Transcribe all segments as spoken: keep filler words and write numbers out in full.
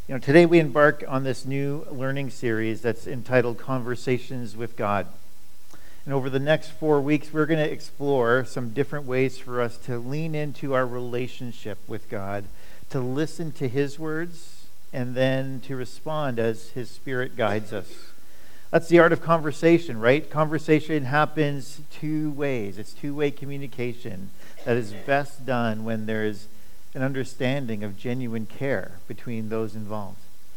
You know, today we embark on this new learning series that's entitled Conversations with God. And over the next four weeks, we're going to explore some different ways for us to lean into our relationship with God, to listen to His words, and then to respond as His Spirit guides us. That's the art of conversation, right? Conversation happens two ways. It's two-way communication that is best done when there's an understanding of genuine care between those involved.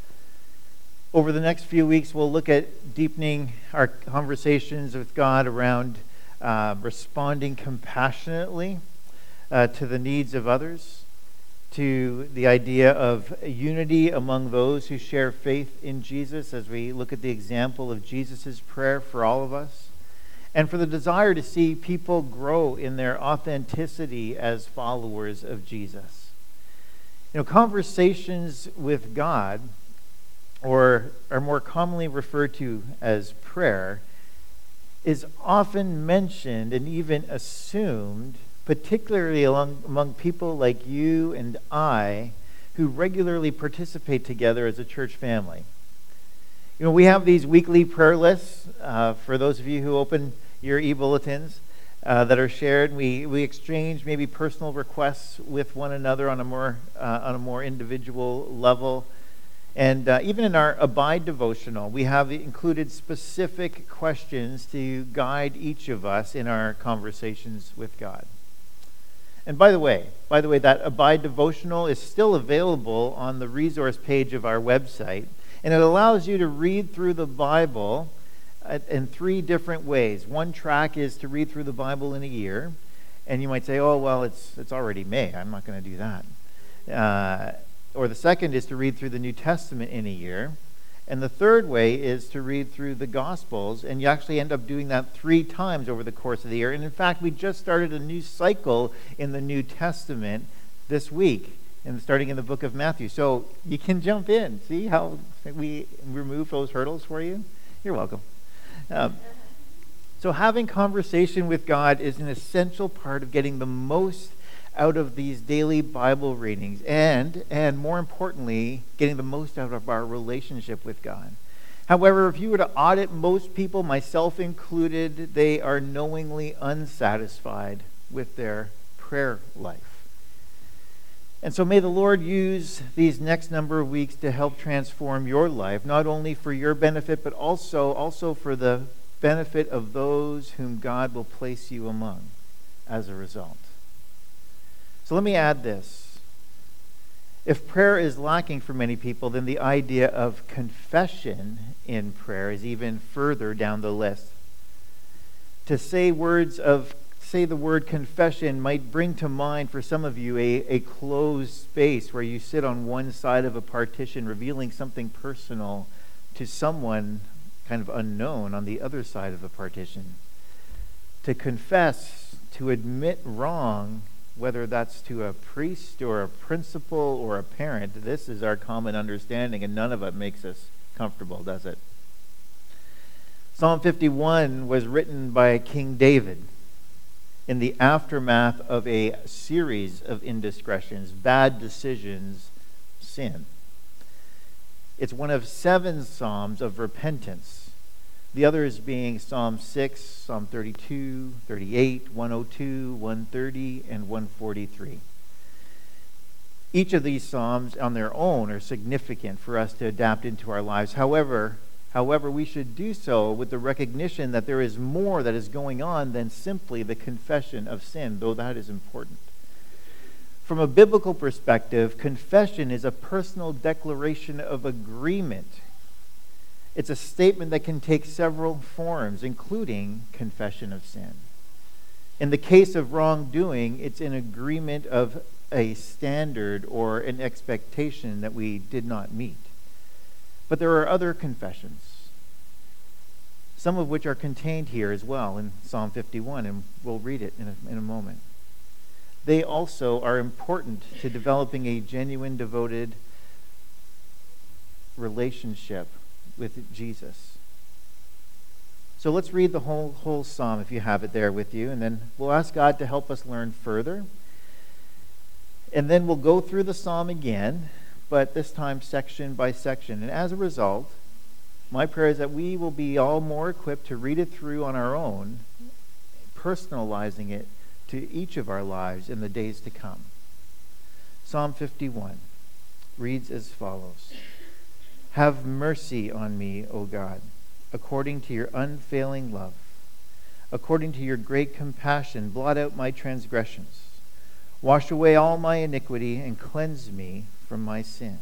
Over the next few weeks, we'll look at deepening our conversations with God around uh, responding compassionately uh, to the needs of others, to the idea of unity among those who share faith in Jesus as we look at the example of Jesus' prayer for all of us, and for the desire to see people grow in their authenticity as followers of Jesus. You know, conversations with God, or are more commonly referred to as prayer, is often mentioned and even assumed, particularly among, among people like you and I, who regularly participate together as a church family. You know, we have these weekly prayer lists uh, for those of you who open your e-bulletins uh, that are shared. We we exchange maybe personal requests with one another on a more uh, on a more individual level. And uh, even in our Abide devotional, we have included specific questions to guide each of us in our conversations with God. And by the way, by the way, that Abide devotional is still available on the resource page of our website, and it allows you to read through the Bible in three different ways. One track is to read through the Bible in a year, and you might say, "Oh, well, it's it's already May. I'm not going to do that." Uh, Or the second is to read through the New Testament in a year. And the third way is to read through the Gospels, and you actually end up doing that three times over the course of the year. And in fact, we just started a new cycle in the New Testament this week, and starting in the book of Matthew. So you can jump in. See how we remove those hurdles for you? You're welcome. Um, so having conversation with God is an essential part of getting the most out of these daily Bible readings, and, and more importantly, getting the most out of our relationship with God. However, if you were to audit most people, myself included, they are knowingly unsatisfied with their prayer life. And so may the Lord use these next number of weeks to help transform your life, not only for your benefit, but also, also for the benefit of those whom God will place you among as a result. So let me add this. If prayer is lacking for many people, then the idea of confession in prayer is even further down the list. To say words of, say the word confession might bring to mind for some of you a, a closed space where you sit on one side of a partition revealing something personal to someone kind of unknown on the other side of a partition. To confess, to admit wrong, whether that's to a priest or a principal or a parent, this is our common understanding, and none of it makes us comfortable, does it? Psalm fifty-one was written by King David in the aftermath of a series of indiscretions, bad decisions, sin. It's one of seven psalms of repentance. The others being Psalm six, Psalm thirty-two, thirty-eight, one oh two, one thirty, and one forty-three. Each of these psalms on their own are significant for us to adapt into our lives. However, however, we should do so with the recognition that there is more that is going on than simply the confession of sin, though that is important. From a biblical perspective, confession is a personal declaration of agreement. It's a statement that can take several forms, including confession of sin. In the case of wrongdoing, it's an agreement of a standard or an expectation that we did not meet. But there are other confessions, some of which are contained here as well in Psalm fifty-one, and we'll read it in a, in a moment. They also are important to developing a genuine, devoted relationship with Jesus. So let's read the whole whole psalm if you have it there with you, and then we'll ask God to help us learn further. And then we'll go through the psalm again, but this time section by section. And as a result, my prayer is that we will be all more equipped to read it through on our own, personalizing it to each of our lives in the days to come. Psalm fifty-one reads as follows: Have mercy on me, O God, according to your unfailing love. According to your great compassion, blot out my transgressions. Wash away all my iniquity and cleanse me from my sin.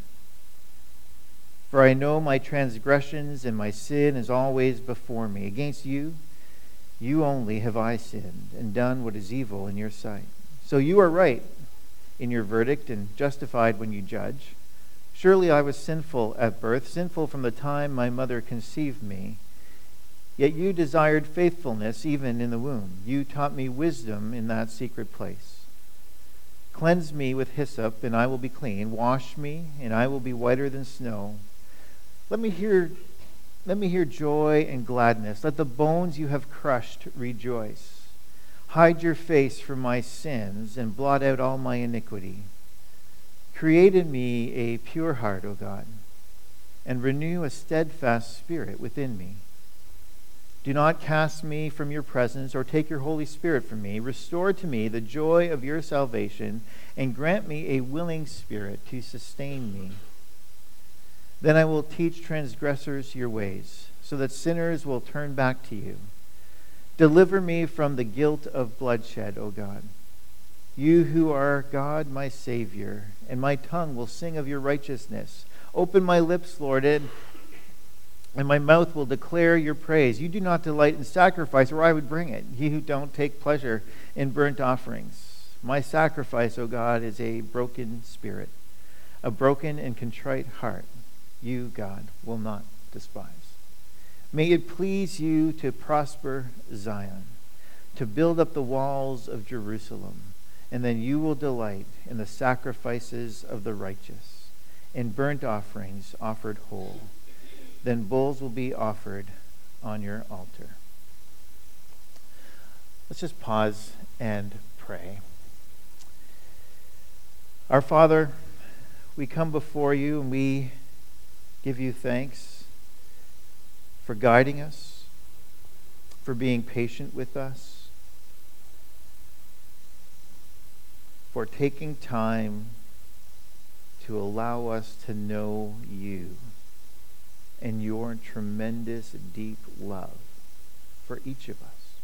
For I know my transgressions and my sin is always before me. Against you, you only have I sinned and done what is evil in your sight. So you are right in your verdict and justified when you judge. Surely I was sinful at birth, sinful from the time my mother conceived me. Yet you desired faithfulness even in the womb. You taught me wisdom in that secret place. Cleanse me with hyssop, and I will be clean. Wash me, and I will be whiter than snow. Let me hear, let me hear joy and gladness. Let the bones you have crushed rejoice. Hide your face from my sins, and blot out all my iniquity. Create in me a pure heart, O God, and renew a steadfast spirit within me. Do not cast me from your presence or take your Holy Spirit from me. Restore to me the joy of your salvation and grant me a willing spirit to sustain me. Then I will teach transgressors your ways, so that sinners will turn back to you. Deliver me from the guilt of bloodshed, O God. You who are God, my Savior, and my tongue will sing of your righteousness. Open my lips, Lord, and And my mouth will declare your praise. You do not delight in sacrifice, or I would bring it. You who don't take pleasure in burnt offerings. My sacrifice, O God, is a broken spirit, a broken and contrite heart. You, God, will not despise. May it please you to prosper Zion, to build up the walls of Jerusalem, and then you will delight in the sacrifices of the righteous, in burnt offerings offered whole. Then bulls will be offered on your altar. Let's just pause and pray. Our Father, we come before you and we give you thanks for guiding us, for being patient with us, for taking time to allow us to know you and your tremendous, deep love for each of us.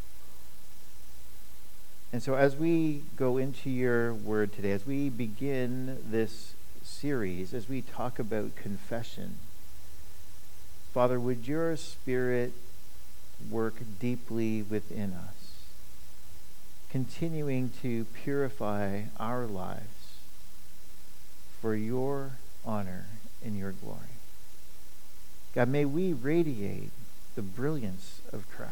And so as we go into your word today, as we begin this series, as we talk about confession, Father, would your Spirit work deeply within us, continuing to purify our lives for your honor and your glory. God, may we radiate the brilliance of Christ.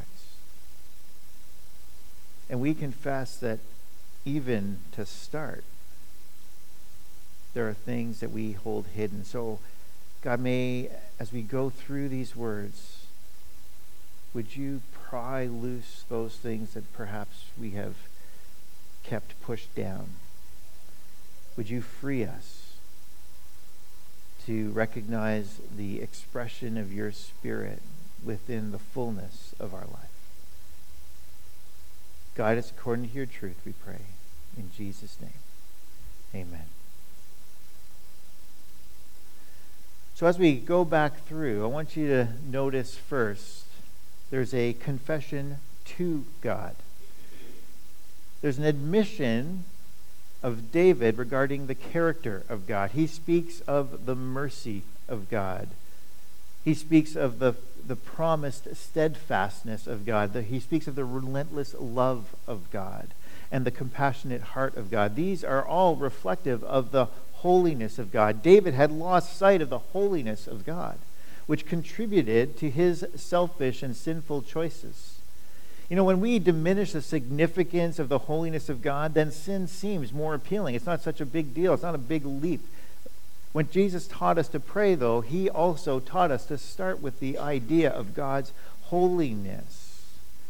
And we confess that even to start, there are things that we hold hidden. So, God, may, as we go through these words, would you pry loose those things that perhaps we have kept pushed down? Would you free us to recognize the expression of your Spirit within the fullness of our life? Guide us according to your truth, we pray. In Jesus' name, amen. So as we go back through, I want you to notice first, there's a confession to God. There's an admission of David regarding the character of God. He speaks of the mercy of God. He speaks of the, the promised steadfastness of God. The, he speaks of the relentless love of God and the compassionate heart of God. These are all reflective of the holiness of God. David had lost sight of the holiness of God, which contributed to his selfish and sinful choices. You know, when we diminish the significance of the holiness of God, then sin seems more appealing. It's not such a big deal. It's not a big leap. When Jesus taught us to pray, though, he also taught us to start with the idea of God's holiness.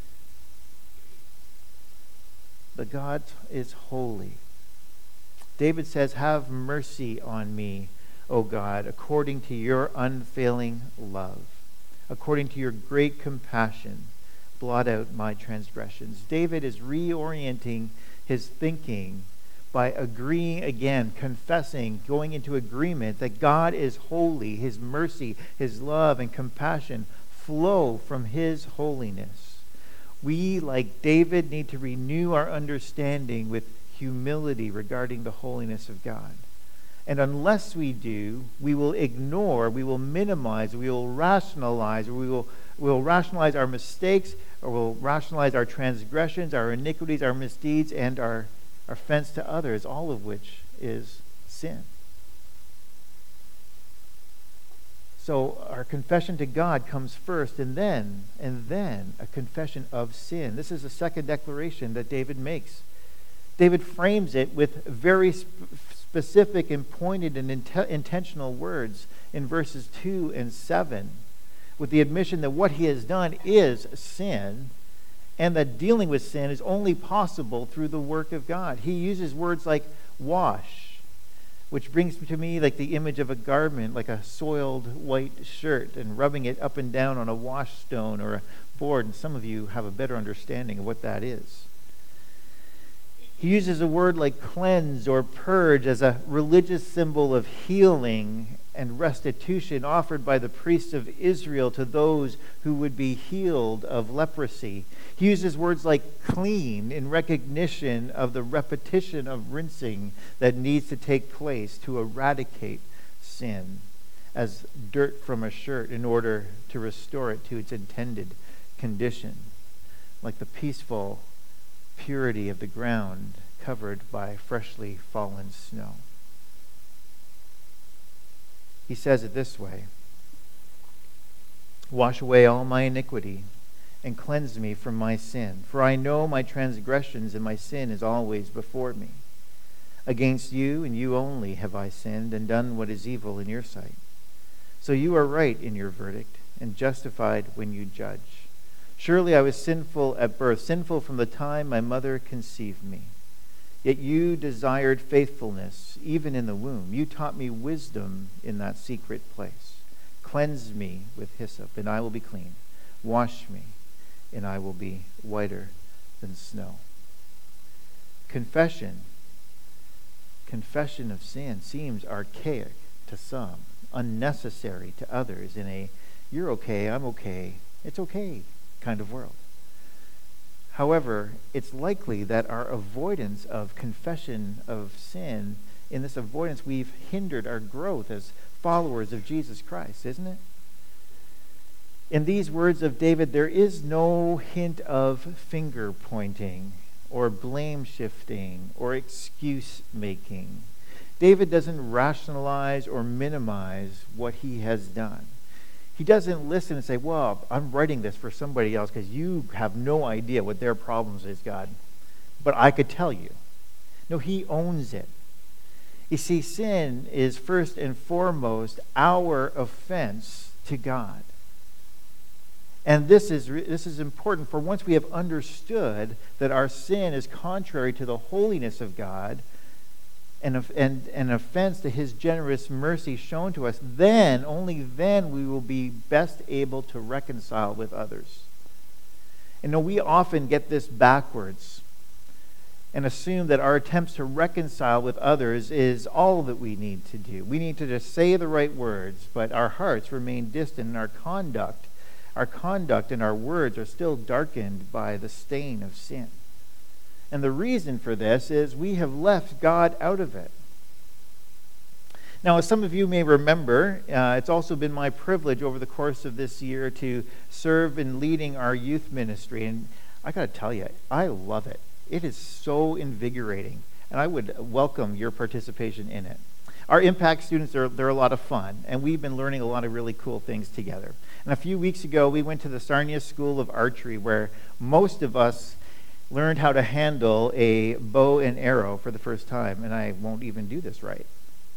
But God is holy. David says, "Have mercy on me, O God, according to your unfailing love, according to your great compassion, blot out my transgressions. David is reorienting his thinking by agreeing again, confessing, going into agreement that God is holy. His mercy, his love, and compassion flow from his holiness. We, like David, need to renew our understanding with humility regarding the holiness of God. And unless we do, we will ignore, we will minimize, we will rationalize, or we will, we will rationalize our mistakes, or we'll rationalize our transgressions, our iniquities, our misdeeds, and our offense to others, all of which is sin. So our confession to God comes first, and then, and then a confession of sin. This is the second declaration that David makes. David frames it with very sp- specific and pointed and int- intentional words in verses two and seven, with the admission that what he has done is sin, and that dealing with sin is only possible through the work of God. He uses words like wash, which brings to me like the image of a garment, like a soiled white shirt, and rubbing it up and down on a wash stone or a board. And some of you have a better understanding of what that is. He uses a word like cleanse or purge as a religious symbol of healing and restitution offered by the priests of Israel to those who would be healed of leprosy. He uses words like clean in recognition of the repetition of rinsing that needs to take place to eradicate sin as dirt from a shirt in order to restore it to its intended condition, like the peaceful purity of the ground covered by freshly fallen snow. He says it this way: wash away all my iniquity and cleanse me from my sin. For I know my transgressions, and my sin is always before me. Against you and you only have I sinned and done what is evil in your sight. So you are right in your verdict and justified when you judge. Surely I was sinful at birth, sinful from the time my mother conceived me. Yet you desired faithfulness even in the womb. You taught me wisdom in that secret place. Cleanse me with hyssop, and I will be clean. Wash me, and I will be whiter than snow. Confession, confession of sin seems archaic to some, unnecessary to others in a you're okay, I'm okay, it's okay kind of world. However, it's likely that our avoidance of confession of sin, in this avoidance, we've hindered our growth as followers of Jesus Christ, isn't it? In these words of David, there is no hint of finger pointing or blame shifting or excuse making. David doesn't rationalize or minimize what he has done. He doesn't listen and say, well, I'm writing this for somebody else because you have no idea what their problems is, God. But I could tell you. No, he owns it. You see, sin is first and foremost our offense to God. And this is this is important, for once we have understood that our sin is contrary to the holiness of God, and, and an offense to his generous mercy shown to us, then, only then, we will be best able to reconcile with others. And know, we often get this backwards and assume that our attempts to reconcile with others is all that we need to do. We need to just say the right words, but our hearts remain distant, and our conduct, our conduct and our words are still darkened by the stain of sin. And the reason for this is we have left God out of it. Now, as some of you may remember, uh, it's also been my privilege over the course of this year to serve in leading our youth ministry. And I got to tell you, I love it. It is so invigorating. And I would welcome your participation in it. Our impact students, are they're a lot of fun. And we've been learning a lot of really cool things together. And a few weeks ago, we went to the Sarnia School of Archery, where most of us learned how to handle a bow and arrow for the first time, and I won't even do this right.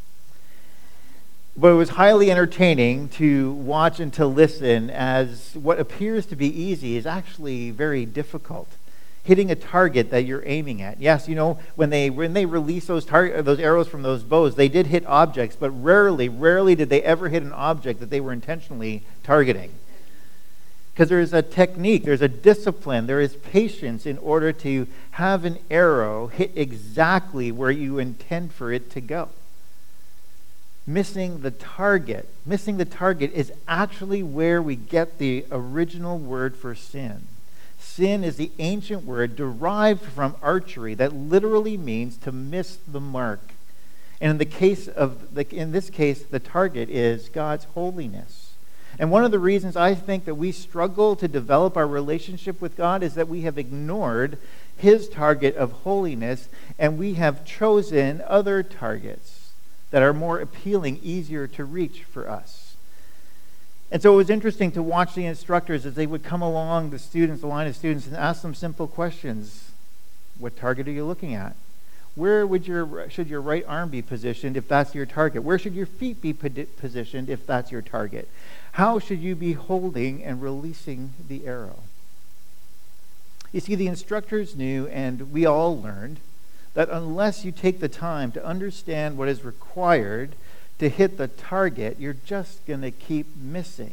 But it was highly entertaining to watch and to listen, as what appears to be easy is actually very difficult. hitting a target that you're aiming at. Yes, you know, when they when they release those tar- those arrows from those bows, they did hit objects, but rarely, rarely did they ever hit an object that they were intentionally targeting. Because there is a technique, there's a discipline, there is patience in order to have an arrow hit exactly where you intend for it to go. Missing the target, missing the target is actually where we get the original word for sin. Sin is the ancient word derived from archery that literally means to miss the mark. And in the case of the, in this case, the target is God's holiness. And one of the reasons I think that we struggle to develop our relationship with God is that we have ignored his target of holiness, and we have chosen other targets that are more appealing, easier to reach for us. And so it was interesting to watch the instructors as they would come along the students, the line of students, and ask them simple questions. What target are you looking at? Where would your should your right arm be positioned if that's your target? Where should your feet be positioned if that's your target? How should you be holding and releasing the arrow? You see, the instructors knew, and we all learned, that unless you take the time to understand what is required to hit the target, you're just going to keep missing.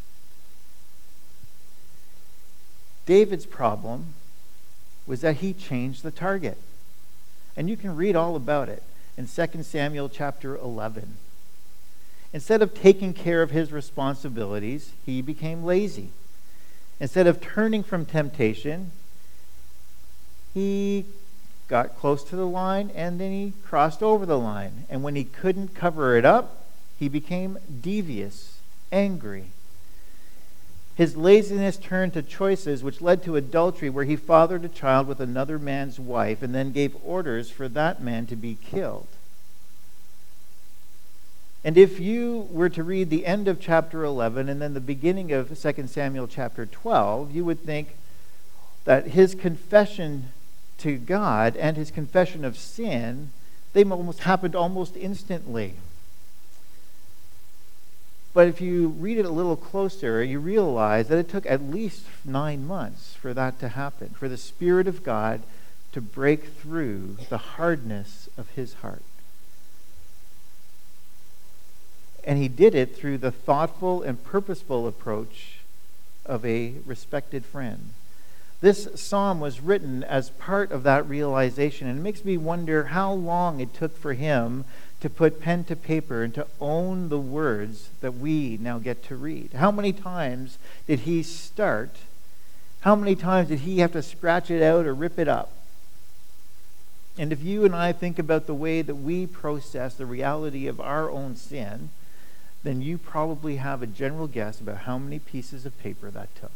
David's problem was that he changed the target. And you can read all about it in Second Samuel chapter eleven. Instead of taking care of his responsibilities, he became lazy. Instead of turning from temptation, he got close to the line and then he crossed over the line. And when he couldn't cover it up, he became devious, angry. His laziness turned to choices which led to adultery, where he fathered a child with another man's wife and then gave orders for that man to be killed. And if you were to read the end of chapter eleven and then the beginning of Second Samuel chapter twelve, you would think that his confession to God and his confession of sin, they almost happened almost instantly. But if you read it a little closer, you realize that it took at least nine months for that to happen, for the Spirit of God to break through the hardness of his heart. And he did it through the thoughtful and purposeful approach of a respected friend. This psalm was written as part of that realization, and it makes me wonder how long it took for him to put pen to paper and to own the words that we now get to read. How many times did he start? How many times did he have to scratch it out or rip it up? And if you and I think about the way that we process the reality of our own sin, then you probably have a general guess about how many pieces of paper that took.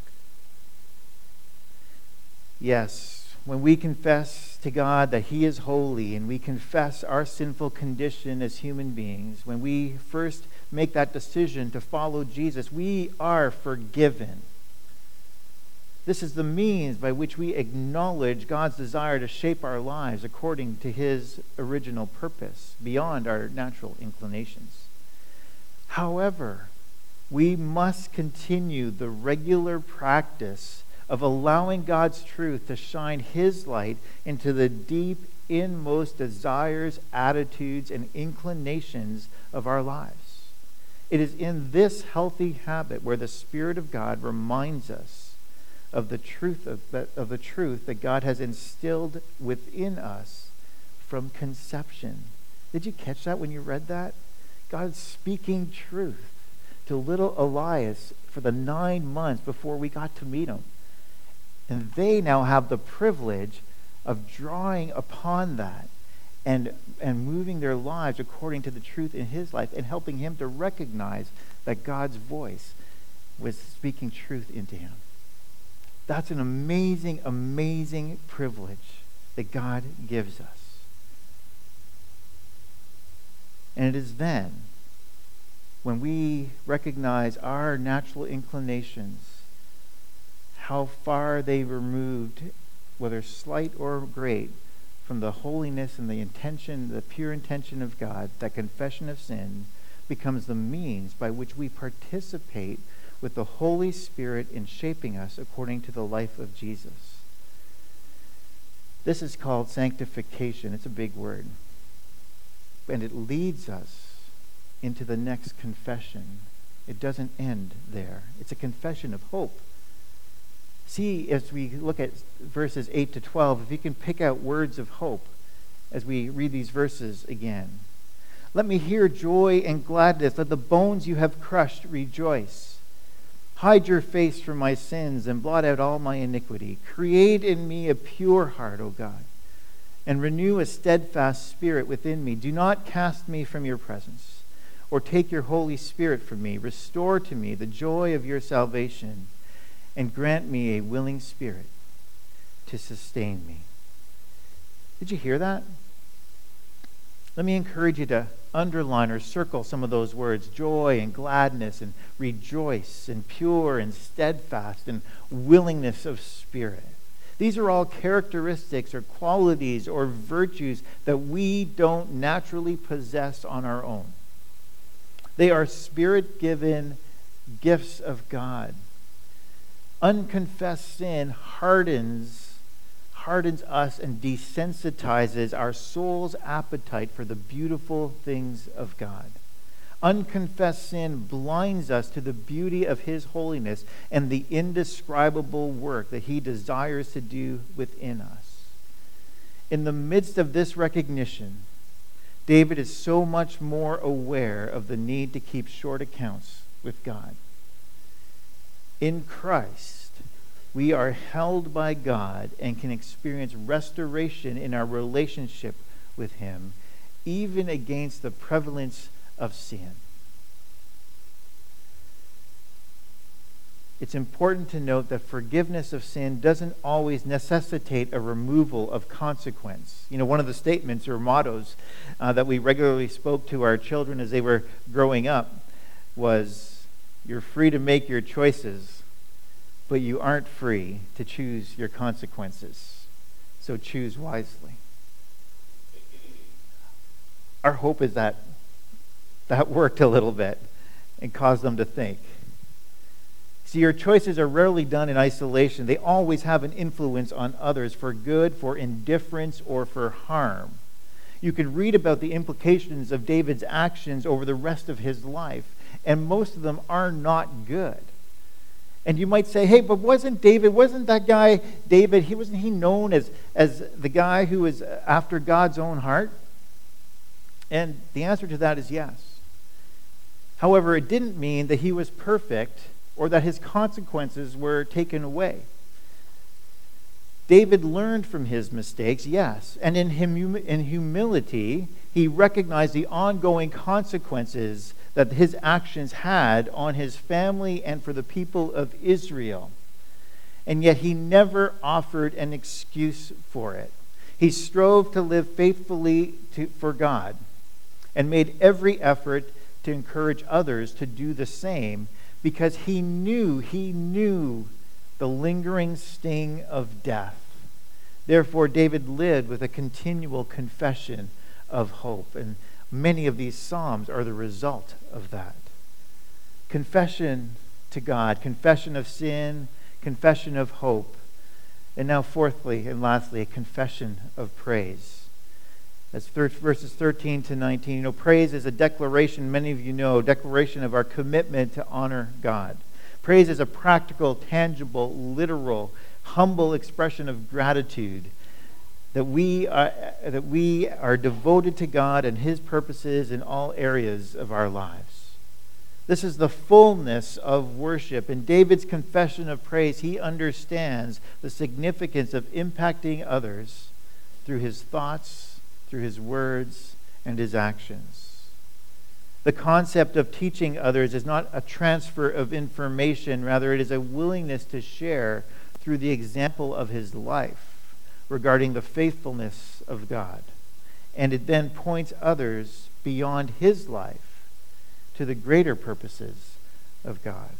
Yes, when we confess to God that he is holy and we confess our sinful condition as human beings, when we first make that decision to follow Jesus, we are forgiven. This is the means by which we acknowledge God's desire to shape our lives according to his original purpose, beyond our natural inclinations. However, we must continue the regular practice of allowing God's truth to shine his light into the deep, inmost desires, attitudes, and inclinations of our lives. It is in this healthy habit where the Spirit of God reminds us of the truth of, the, of the truth that God has instilled within us from conception. Did you catch that when you read that? God's speaking truth to little Elias for the nine months before we got to meet him. And they now have the privilege of drawing upon that and, and moving their lives according to the truth in his life and helping him to recognize that God's voice was speaking truth into him. That's an amazing, amazing privilege that God gives us. And it is then, when we recognize our natural inclinations, how far they removed, whether slight or great, from the holiness and the intention, the pure intention of God, that confession of sin becomes the means by which we participate with the Holy Spirit in shaping us according to the life of Jesus. This is called sanctification. It's a big word. And it leads us into the next confession. It doesn't end there. It's a confession of hope. See, as we look at verses eight to twelve, if you can pick out words of hope as we read these verses again. Let me hear joy and gladness. Let the bones you have crushed rejoice. Hide your face from my sins and blot out all my iniquity. Create in me a pure heart, O God, and renew a steadfast spirit within me. Do not cast me from your presence, or take your Holy Spirit from me. Restore to me the joy of your salvation, and grant me a willing spirit to sustain me. Did you hear that? Let me encourage you to underline or circle some of those words: joy and gladness and rejoice and pure and steadfast and willingness of spirit. These are all characteristics or qualities or virtues that we don't naturally possess on our own. They are spirit-given gifts of God. Unconfessed sin hardens hardens us and desensitizes our soul's appetite for the beautiful things of God. Unconfessed sin blinds us to the beauty of his holiness and the indescribable work that he desires to do within us. In the midst of this recognition, David is so much more aware of the need to keep short accounts with God. In Christ, we are held by God and can experience restoration in our relationship with him, even against the prevalence of sin. It's important to note that forgiveness of sin doesn't always necessitate a removal of consequence. You know, one of the statements or mottos uh, that we regularly spoke to our children as they were growing up was, "You're free to make your choices, but you aren't free to choose your consequences. So choose wisely." Our hope is that that worked a little bit and caused them to think. See, your choices are rarely done in isolation. They always have an influence on others for good, for indifference, or for harm. You can read about the implications of David's actions over the rest of his life, and most of them are not good. And you might say, hey, but wasn't David, wasn't that guy David, he wasn't he known as, as the guy who was after God's own heart? And the answer to that is yes. However, it didn't mean that he was perfect or that his consequences were taken away. David learned from his mistakes, yes, and in, hum- in humility, he recognized the ongoing consequences that his actions had on his family and for the people of Israel. And yet he never offered an excuse for it. He strove to live faithfully to, for God and made every effort to encourage others to do the same, because he knew, he knew the lingering sting of death. Therefore, David lived with a continual confession of hope. And many of these Psalms are the result of that. Confession to God, confession of sin, confession of hope. And now fourthly and lastly, a confession of praise. That's thir- verses thirteen to nineteen. You know, praise is a declaration, many of you know, declaration of our commitment to honor God. Praise is a practical, tangible, literal, humble expression of gratitude that we are, that we are devoted to God and his purposes in all areas of our lives. This is the fullness of worship. In David's confession of praise, he understands the significance of impacting others through his thoughts, through his words, and his actions. The concept of teaching others is not a transfer of information, rather it is a willingness to share through the example of his life regarding the faithfulness of God. And it then points others beyond his life to the greater purposes of God.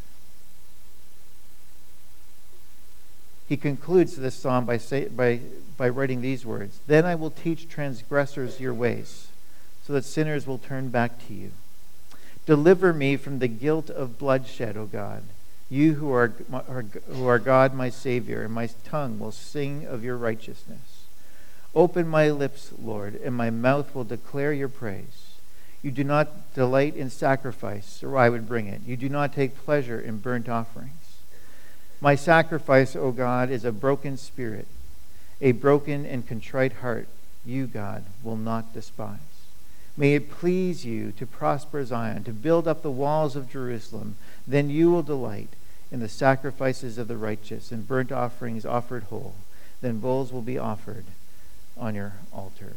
He concludes this psalm by, say, by, by writing these words: "Then I will teach transgressors your ways, so that sinners will turn back to you. Deliver me from the guilt of bloodshed, O God, you who are, are, who are God my Savior, and my tongue will sing of your righteousness. Open my lips, Lord, and my mouth will declare your praise. You do not delight in sacrifice, or I would bring it. You do not take pleasure in burnt offerings. My sacrifice, O God, is a broken spirit, a broken and contrite heart. You, God, will not despise. May it please you to prosper Zion, to build up the walls of Jerusalem. Then you will delight in the sacrifices of the righteous, and burnt offerings offered whole. Then bulls will be offered on your altar.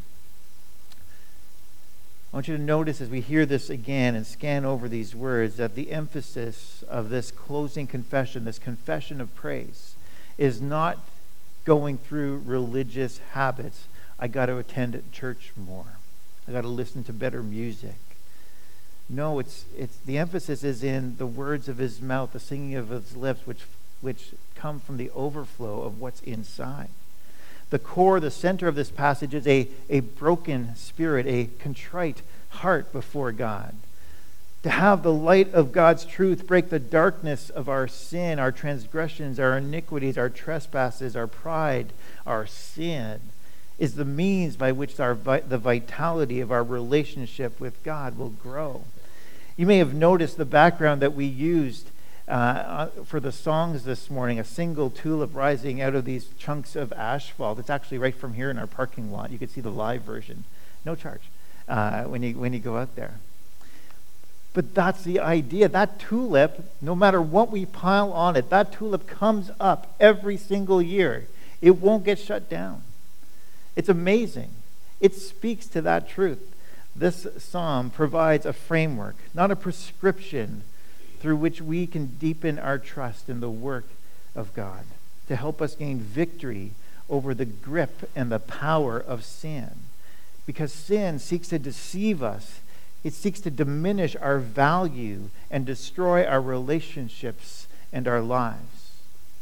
I want you to notice as we hear this again and scan over these words that the emphasis of this closing confession, this confession of praise, is not going through religious habits. I got to attend church more. I got to listen to better music. No, it's it's the emphasis is in the words of his mouth, the singing of his lips, which which come from the overflow of what's inside. The core, the center of this passage is a, a broken spirit, a contrite heart before God. To have the light of God's truth break the darkness of our sin, our transgressions, our iniquities, our trespasses, our pride, our sin, is the means by which our the vitality of our relationship with God will grow. You may have noticed the background that we used Uh, for the songs this morning, a single tulip rising out of these chunks of asphalt. It's actually right from here in our parking lot. You can see the live version. No charge uh, when you when you go out there. But that's the idea. That tulip, no matter what we pile on it, that tulip comes up every single year. It won't get shut down. It's amazing. It speaks to that truth. This psalm provides a framework, not a prescription, through which we can deepen our trust in the work of God to help us gain victory over the grip and the power of sin. Because sin seeks to deceive us. It seeks to diminish our value and destroy our relationships and our lives.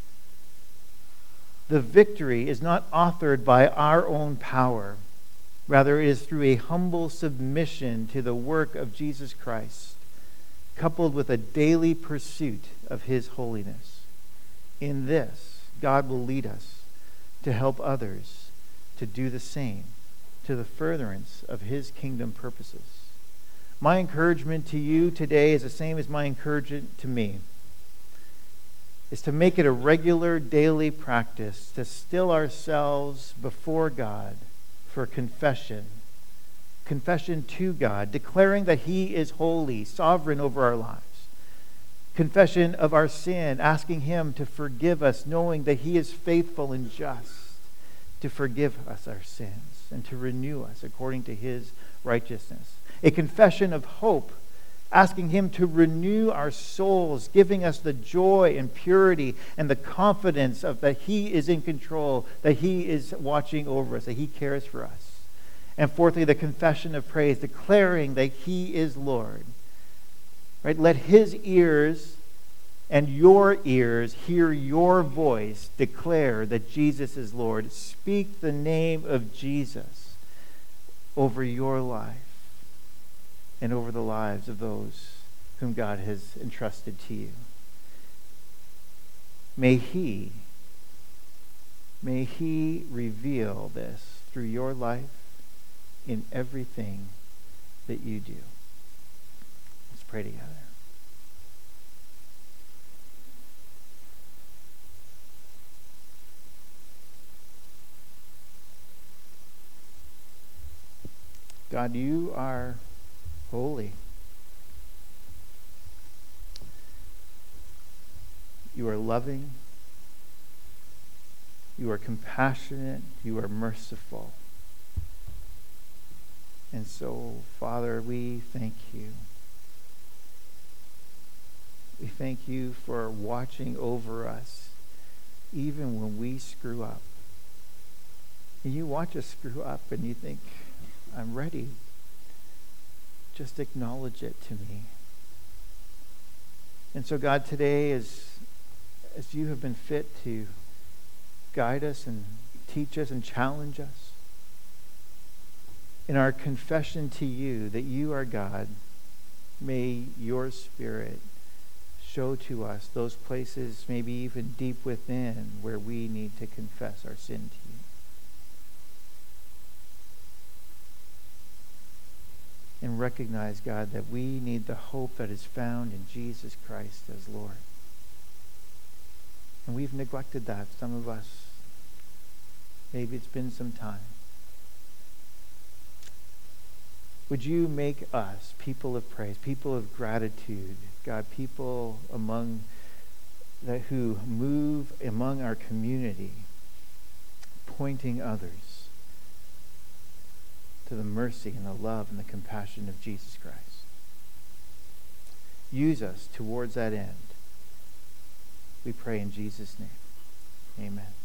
The victory is not authored by our own power. Rather, it is through a humble submission to the work of Jesus Christ, coupled with a daily pursuit of his holiness. In this, God will lead us to help others to do the same, to the furtherance of his kingdom purposes. My encouragement to you today is the same as my encouragement to me, is to make it a regular daily practice to still ourselves before God for confession. Confession to God, declaring that he is holy, sovereign over our lives. Confession of our sin, asking him to forgive us, knowing that he is faithful and just to forgive us our sins and to renew us according to his righteousness. A confession of hope, asking him to renew our souls, giving us the joy and purity and the confidence of that he is in control, that he is watching over us, that he cares for us. And fourthly, the confession of praise, declaring that he is Lord. Right? Let his ears and your ears hear your voice declare that Jesus is Lord. Speak the name of Jesus over your life and over the lives of those whom God has entrusted to you. May he, may he reveal this through your life in everything that you do. Let's pray together. God, you are holy. You are loving. You are compassionate. You are merciful. And so, Father, we thank you. We thank you for watching over us even when we screw up. And you watch us screw up and you think, I'm ready. Just acknowledge it to me. And so, God, today, as, as you have been fit to guide us and teach us and challenge us, in our confession to you that you are God, may your Spirit show to us those places, maybe even deep within, where we need to confess our sin to you. and recognize, God, that we need the hope that is found in Jesus Christ as Lord. And we've neglected that, some of us. Maybe it's been some time. Would you make us people of praise, people of gratitude, God, people among that who move among our community, pointing others to the mercy and the love and the compassion of Jesus Christ. Use us towards that end. We pray in Jesus' name. Amen.